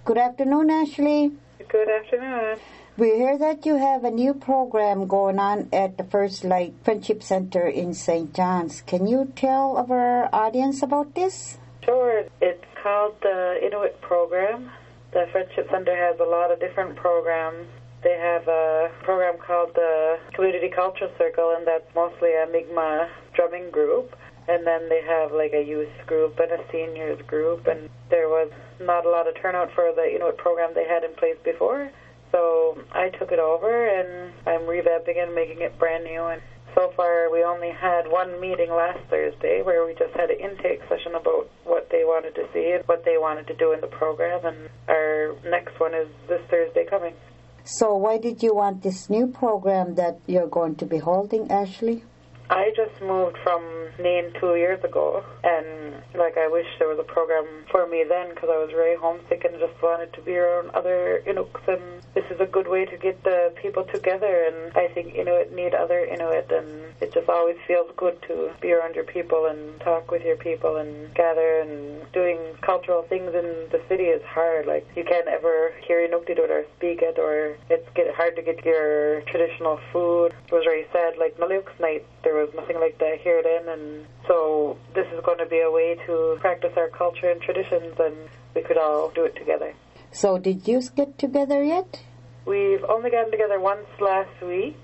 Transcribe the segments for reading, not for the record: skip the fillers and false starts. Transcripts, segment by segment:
Good afternoon, Ashley. Good afternoon. We hear that you have a new program going on at the First Light Friendship Center in St. John's. Can you tell our audience about this? Sure. It's called the Inuit Program. The Friendship Center has a lot of different programs. They have a program called the Community Culture Circle, and that's mostly a Mi'kmaq drumming group. And then they have like a youth group and a seniors group, and there was not a lot of turnout for the Inuit program they had in place before. So I took it over, and I'm revamping it and making it brand new. And so far, we only had one meeting last Thursday where we just had an intake session about what they wanted to see and what they wanted to do in the program. And our next one is this Thursday coming. So why did you want this new program that you're going to be holding, Ashley? I just moved from Nain 2 years ago, and I wish there was a program for me then because I was very homesick and just wanted to be around other Inuks, and this is a good way to get the people together, and I think Inuit need other Inuit, and it just always feels good to be around your people and talk with your people and gather, and doing cultural things in the city is hard. You can't ever hear Inuktitut or speak it, or it's hard to get your traditional food. It was very sad, Naliuk's night, there was nothing like that here then, and so this is going to be a way to practice our culture and traditions, and we could all do it together. So did you get together yet? We've only gotten together once last week,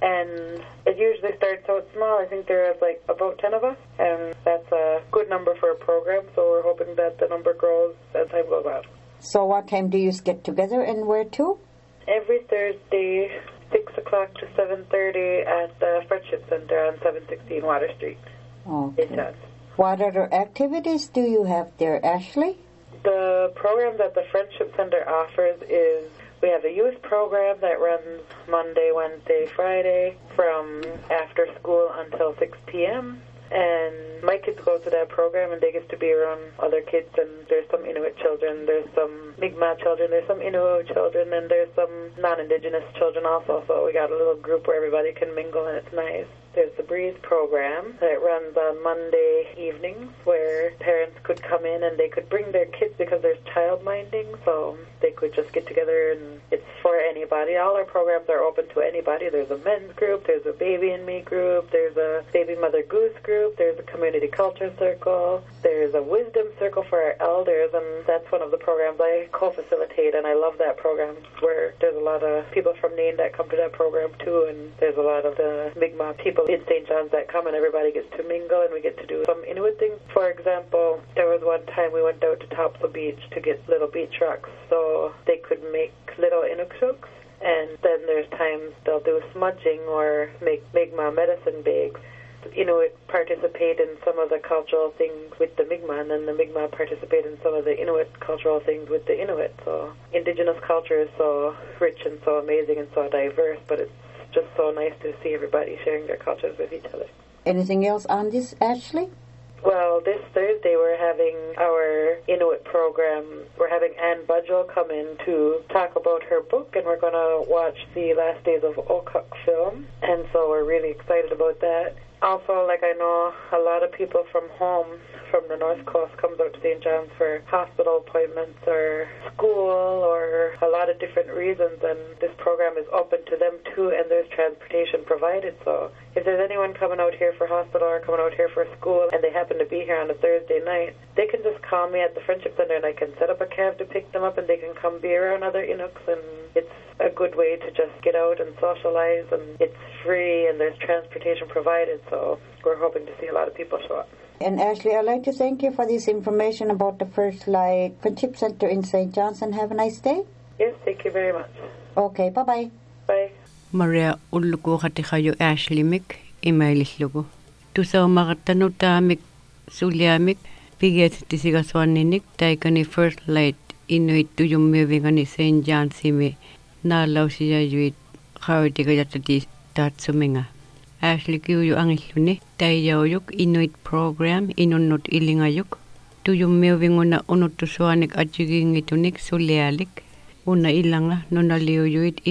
and it usually starts out small. I think there is about 10 of us, and that's a good number for a program, so we're hoping that the number grows as time goes on. So what time do you get together and where to? Every Thursday, 6 o'clock to 7:30 at the Friendship Center on 716 Water Street. Okay. What other activities do you have there, Ashley? The program that the Friendship Center offers is we have a youth program that runs Monday, Wednesday, Friday from after school until 6 p.m. And my kids go to that program, and they get to be around other kids, and there's some Inuit children, there's some Mi'kmaq children, there's some Innu children, and there's some non-Indigenous children also, so we got a little group where everybody can mingle, and it's nice. There's the Breeze program that runs on Monday evenings where parents could come in and they could bring their kids because there's child minding, so they could just get together, and it's for anybody. All our programs are open to anybody. There's a men's group, there's a baby and me group, there's a baby mother goose group, there's a community culture circle, there's a wisdom circle for our elders, and that's one of the programs I co-facilitate, and I love that program where there's a lot of people from Nain that come to that program too, and there's a lot of the Mi'kmaq people in St. John's that come, and everybody gets to mingle, and we get to do some Inuit things. For example, there was one time we went out to Topsail Beach to get little beach rocks so they could make little Inukshuks, and then there's times they'll do smudging or make Mi'kmaq medicine bags. Inuit participate in some of the cultural things with the Mi'kmaq, and then the Mi'kmaq participate in some of the Inuit cultural things with the Inuit. So Indigenous culture is so rich and so amazing and so diverse, but it's just so nice to see everybody sharing their cultures with each other. Anything else on this, Ashley? Well, this Thursday we're having our Inuit program. We're having Anne Budgell come in to talk about her book, and we're going to watch the Last Days of Okuk film, and so we're really excited about that. Also, I know a lot of people from home, from the North Coast, comes out to St. John's for hospital appointments or school or a lot of different reasons, and this program is open to them too, and there's transportation provided. So if there's anyone coming out here for hospital or coming out here for school and they happen to be here on a Thursday night, they can just call me at the Friendship Center, and I can set up a cab to pick them up, and they can come be around other Inuks, and it's a good way to just get out and socialize, and it's free, and there's transportation provided, so we're hoping to see a lot of people show up. And Ashley, I'd like to thank you for this information about the First Light Friendship Center in St. John's, and have a nice day. Yes, thank you very much. Okay, bye-bye. Bye. Maria ulluku khatikayo Ashley Mik imailislugu. Tusa umakatanu mik suliamik piget tisigaswaninik taikani First Light Inuit tuyummiuvingani St. John's ime naalausia yuit khawtikajatati tatsuminga. Ashley kiuyu angilluni taiyauyuk Inuit program inunnut ilingayuk tuyummiuvinguna unuttusuanik atjigingitunik sulialik una ilanga nunaliuyuit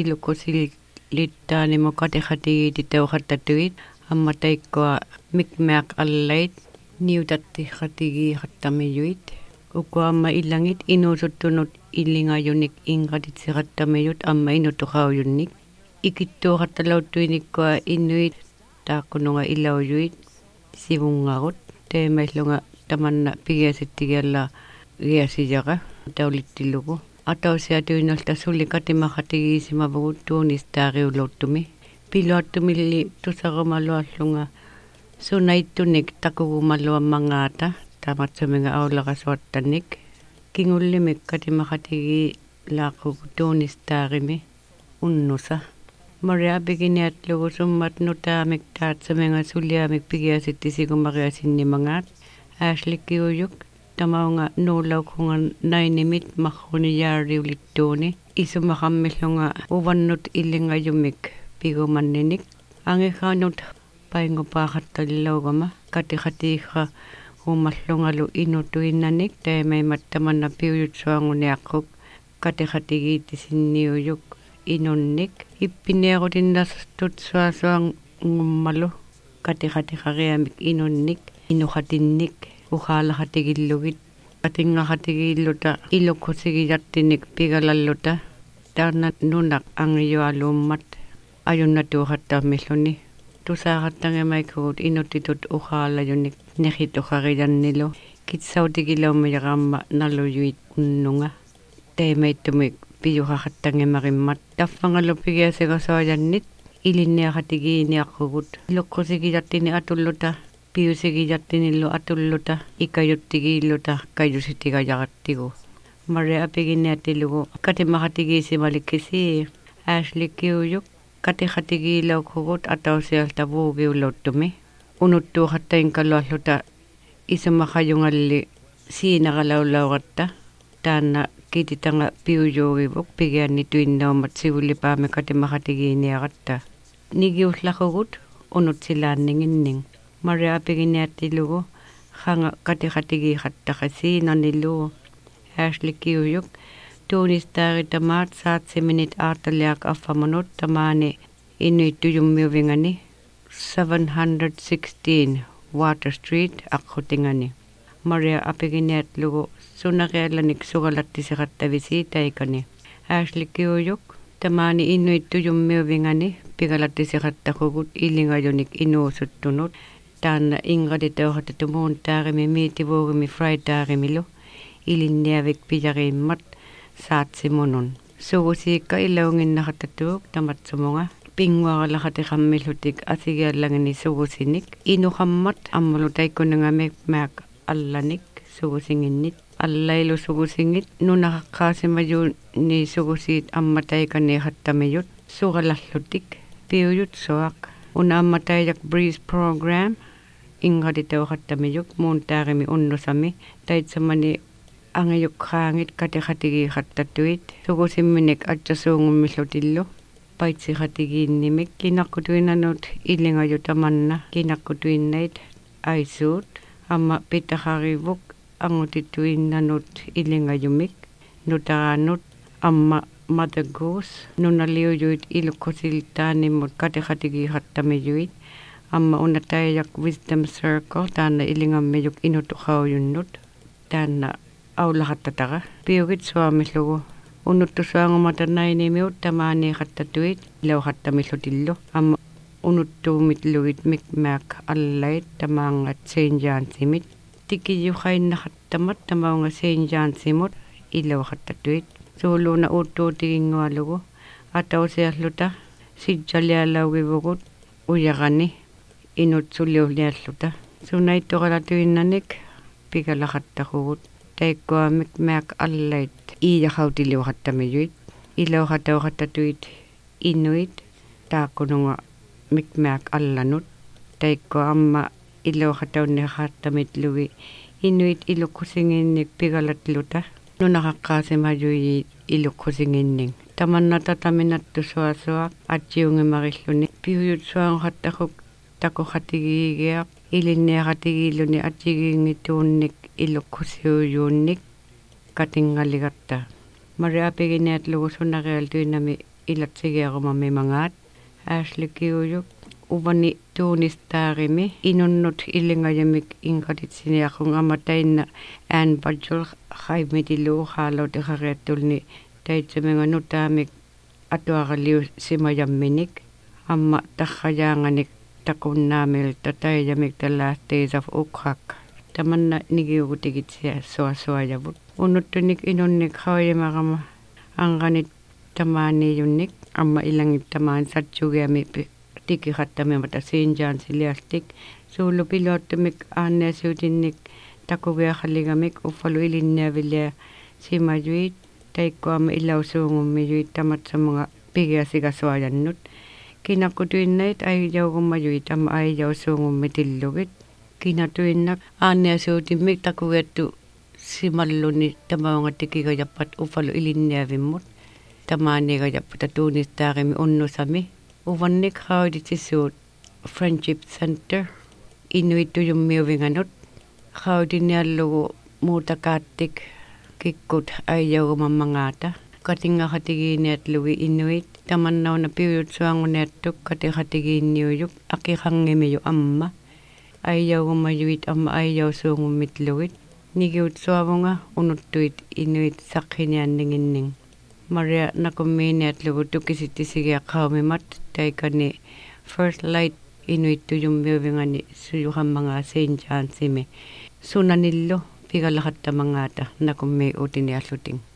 ilukusilitaanimo katikhatigititauhattatuit ammataikkoa Mi'kmaq allait niutatti khatigi hattamiyuit ukuamma ilangit inusuttunut ilingayunik ingratitsirattamayut amma inutuqaujunnik ikittuuqattalauttuinikkoa Inuit taaqkununga ilauyuit sivungarut teemaillunga tamanna pigiasittigialla giasijaqa taulittilugu atausiatuinolta suli katimaqatigiisimavugut tuunistaariuluuttumi piluattumilli tusaqamaluallunga sunaittunik takugumaluammangaata tamatsuminga aulaqasuattannik kingullimik katimaqatigi laaqugu tuunistaarimi unnusa Maria beginiatlugu summat nutaamik taatsuminga suliamik pigiasittisikumariasinnimangaat Ashley Kiuyuk tamaunga nuulaukungan nainimit mahuniyaariulittuuni isumaqammillunga uvannut illingayumik pigumanninik angiqaanut paingupaaqattalilaugama katiqatiiqa umallungalu inutuinnanik taimaimat tamanna piuyutsuanguniaqquk katiqatigiitisinniuyuk inunnik ippineerutinnartut suasuangummalu katiqatiqariamik inunnik inuqatinnik uqaalaqatigillugit qatingaqatigilluta ilukkusigiyattinik pigalalluta taarna nunak angiyualuummat ajunnatuuqattaamilluni tusaaqattangemaikkugut inuttitut uqaalayunik neqituqariyannilu kitsautigilaumayaqaamma naluyuit unnunga taimaittumik piyuqaqattangemarimmat taffangalu pigiasiqasuajannit ilinniaqatigiiniaqqugut ilukkusigiyattini atulluta piusigiyattinillu atulluta ikayuttigiilluta kayusitigajartigu Maria apiginiatilugu katimaqatigiisimalikkisi Ashley Kiuyuk katiqatigiilauqugut atausialtavuugiulluuttumi unuttuuqattainkalualluta isumaqajungalli siinaqalaulauratta taanna kititanga piuyuugivuk pigianni tuinnaumat sivulipaami katimaqatigiiniaqatta nigiullaqqugut unutsilaanninginning Maria apiginiatilugu qanga katiqatigiiqattaqasiinarnilugu Ashley Kiuyuk tuunistaaritaamaat 7 minit aartaliaq affamunut tamaani inuittujummiuvingani 716 Water Street aqutingani Maria apiginiatlugu sunaqiallanik sugalattisaqattavisi taikani Ashley Kiuyuk tamaani inuittujummiuvingani pigalattisaqattaqugut ilingayunik inuusuttunut taanna ingratitauqatatumuun taarimi miitivuugimi fraytaarimilu ilinniavik pijariimmat saatsimunun sugusiikka ilaunginnaqattatuuk tamatsumunga pinguaralaqatiqammillutik asigiallangini sugusinik inuqammat ammulutaikkunungamik maak allanik sugusinginnit allailu sugusingit nunaqaqqaasimayuuni sugusiit ammataikanniiqattamiyut sugalallutik piuyut suaq una ammataiyak breeze program ingratitauqattamiyuk muuntaarimi unnusami taitsamani angayukkaangit katiqatigiiqattatuit sugusimminik atsasuungummillutillu paitsiqatigiinnimik kinaqqutuinnanut ilingajutamanna kinaqqutuinnait aisuut amma pitaqarivuk angutittuinnanut ilingajumik nutaraanut amma Mother Goose nunaliuyuit ilukkusiltaanimut katiqatigiiqattamiyuit amma unataiyak Wisdom Circle taanna ilingammiyuk inutuqaujunut taanna aulaqattataqa piugit suamillugu unuttusuangumata nainimiut tamaaniiqattatuit ilauqattamillutillu amma unuttuumitlugit mikmaak allait tamaangat St. Johnsimit tikiyuqainnaqattamat tamaunga St. Johnsimut ilauqattatuit suuluuna uuttuutigingualugu atausialluta sijjalialaugivugut uyaqani inutsuliullialluta sunaittuqalatuinnanik pigalaqattaqugut taikkuamik maak allait iijaqautiliuqattamiyuit ilauqatauqattatuit Inuit taaqkununga mikmaak allanut taikkua amma ilauqataunniqattamitlugi Inuit ilukkusinginnik pigalatluta nunaqaqqaasimayuyi ilukkusinginning tamannatataminattu suasuaq atsiungimarilluni piuyut suanqattaquk takuqatigiigiaq ilinniaqatigiilluni atsigiingituunnik ilukkusiuyuunnik katingaligatta Maria apiginiatlugu sunaqialtuinami ilatsigiaqumammimangaat Ashley Kiuyuk uvani tuunistaarimi inunnut illingajamik inqatitsiniaqung amatainna aan bajul khaimitilu haalauteqariattulni taitsamenganu taamik atuaqaliu simajamminik amma tarrajaanganik takunnaamil tatayamik Days of Ukrak tamanna nigiugutigitsia suasuajavut unnuttunik inunnik hawajamaqama anqanit tamaaniyunnik amma ilangit tamaan satsugiami tikiqattamiamata St. John's iliastik suulupiluattumik aanneasuutinnik takugiaqalligamik uffalu ilinniavilia simajuit taikkuama ilausuungummijuit tamatsamunga pigiasigasuajannut kinakkutuinnait aijaugumajuit amma aijausuungummitillugit kinatuinnak aanneasuutimmik takugiattu simalluni tamaunga tikigajappat uffalu ilinniavimmut tamaanigajapputa tuunistaarimi unnusami uvannik hauditisuut Friendship Center inuitujummiuvinganut haudiniallugu muutakaattik kikkut aijaugumammangata katingaqatigiiniatlugi inuit tamannauna piuyutsuanguneattuk katiqatigiinniuyuk aqiqangimiyu amma aijaugumajuit amma aijausuungummitlugit nigiutsuavunga unuttuit inuit saqqinianninginning Maria nakummiiniatlugu tukisittisigiaqqaumimat taikani First Light inuittujummiuvingani suyuqammanga St. John'simi sunanillu pigalaqattamangata nakummi utinialluting